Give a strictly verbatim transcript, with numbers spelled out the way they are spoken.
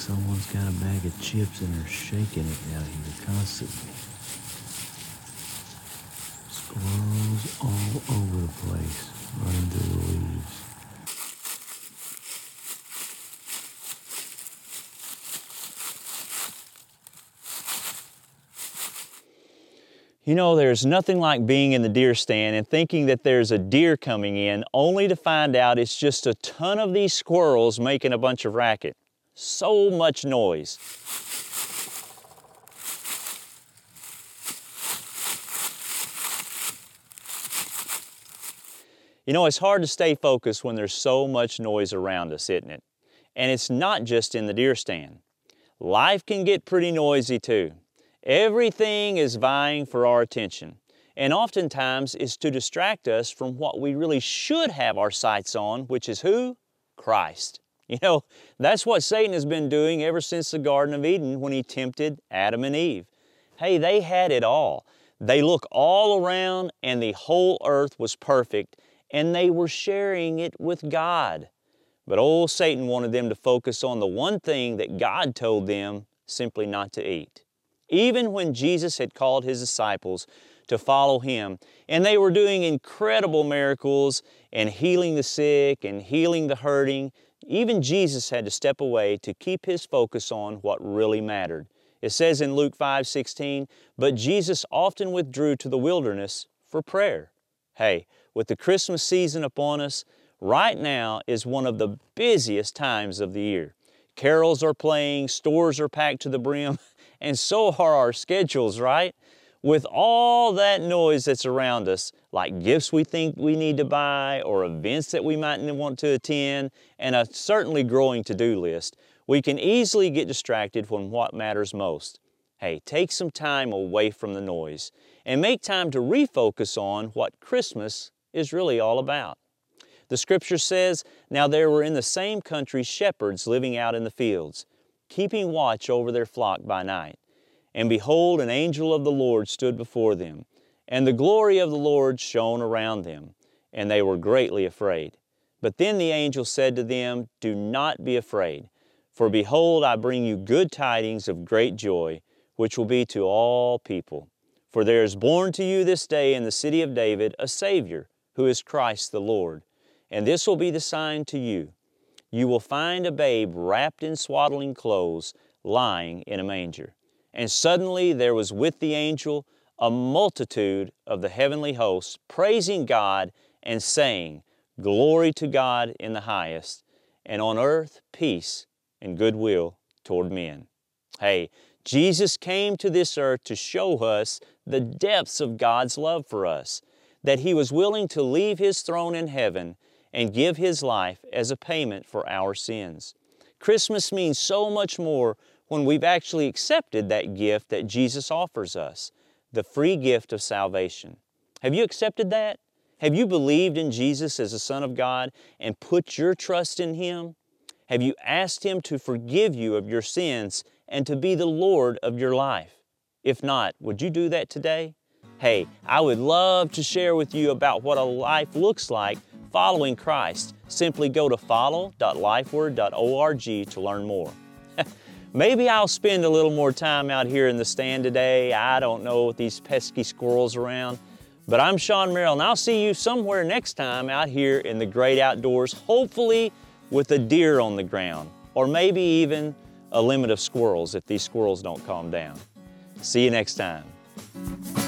someone's got a bag of chips and they're shaking it out here constantly. Squirrels all over the place, running through the leaves. You know, there's nothing like being in the deer stand and thinking that there's a deer coming in, only to find out it's just a ton of these squirrels making a bunch of racket. So much noise. You know, it's hard to stay focused when there's so much noise around us, isn't it? And it's not just in the deer stand. Life can get pretty noisy too. Everything is vying for our attention, and oftentimes is to distract us from what we really should have our sights on, which is who? Christ. You know, that's what Satan has been doing ever since the Garden of Eden when he tempted Adam and Eve. Hey, they had it all. They look all around and the whole earth was perfect, and they were sharing it with God. But old Satan wanted them to focus on the one thing that God told them simply not to eat. Even when Jesus had called His disciples to follow Him, and they were doing incredible miracles and healing the sick and healing the hurting, even Jesus had to step away to keep His focus on what really mattered. It says in Luke five sixteen, "But Jesus often withdrew to the wilderness for prayer." Hey, with the Christmas season upon us, right now is one of the busiest times of the year. Carols are playing, stores are packed to the brim, and so are our schedules, right? With all that noise that's around us, like gifts we think we need to buy or events that we might want to attend, and a certainly growing to-do list, we can easily get distracted from what matters most. Hey, take some time away from the noise and make time to refocus on what Christmas is really all about. The Scripture says, "Now there were in the same country shepherds living out in the fields, keeping watch over their flock by night. And behold, an angel of the Lord stood before them, and the glory of the Lord shone around them, and they were greatly afraid. But then the angel said to them, 'Do not be afraid, for behold, I bring you good tidings of great joy, which will be to all people. For there is born to you this day in the city of David a Savior, who is Christ the Lord. And this will be the sign to you. You will find a babe wrapped in swaddling clothes, lying in a manger.' And suddenly there was with the angel a multitude of the heavenly hosts, praising God and saying, 'Glory to God in the highest, and on earth peace and goodwill toward men.'" Hey, Jesus came to this earth to show us the depths of God's love for us, that He was willing to leave His throne in heaven and give His life as a payment for our sins. Christmas means so much more when we've actually accepted that gift that Jesus offers us, the free gift of salvation. Have you accepted that? Have you believed in Jesus as the Son of God and put your trust in Him? Have you asked Him to forgive you of your sins and to be the Lord of your life? If not, would you do that today? Hey, I would love to share with you about what a life looks like following Christ. Simply go to follow dot lifeword dot org to learn more. Maybe I'll spend a little more time out here in the stand today. I don't know, with these pesky squirrels around. But I'm Sean Merrill, and I'll see you somewhere next time out here in the great outdoors, hopefully with a deer on the ground, or maybe even a limit of squirrels if these squirrels don't calm down. See you next time.